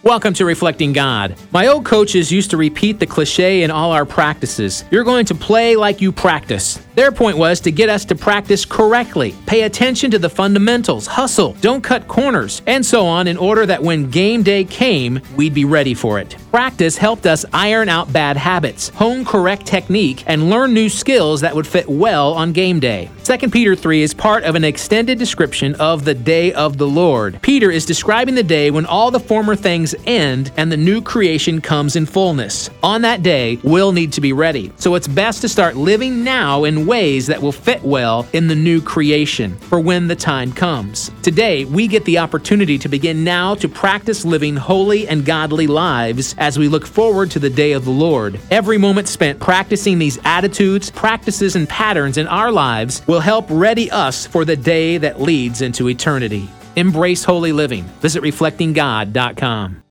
Welcome to Reflecting God. My old coaches used to repeat the cliche in all our practices. You're going to play like you practice. Their point was to get us to practice correctly, pay attention to the fundamentals, hustle, don't cut corners, and so on in order that when game day came, we'd be ready for it. Practice helped us iron out bad habits, hone correct technique, and learn new skills that would fit well on game day. 2 Peter 3 is part of an extended description of the day of the Lord. Peter is describing the day when all the former things end and the new creation comes in fullness. On that day, we'll need to be ready. So it's best to start living now in ways that will fit well in the new creation for when the time comes. Today, we get the opportunity to begin now to practice living holy and godly lives as we look forward to the day of the Lord. Every moment spent practicing these attitudes, practices, and patterns in our lives will help ready us for the day that leads into eternity. Embrace holy living. Visit reflectinggod.com.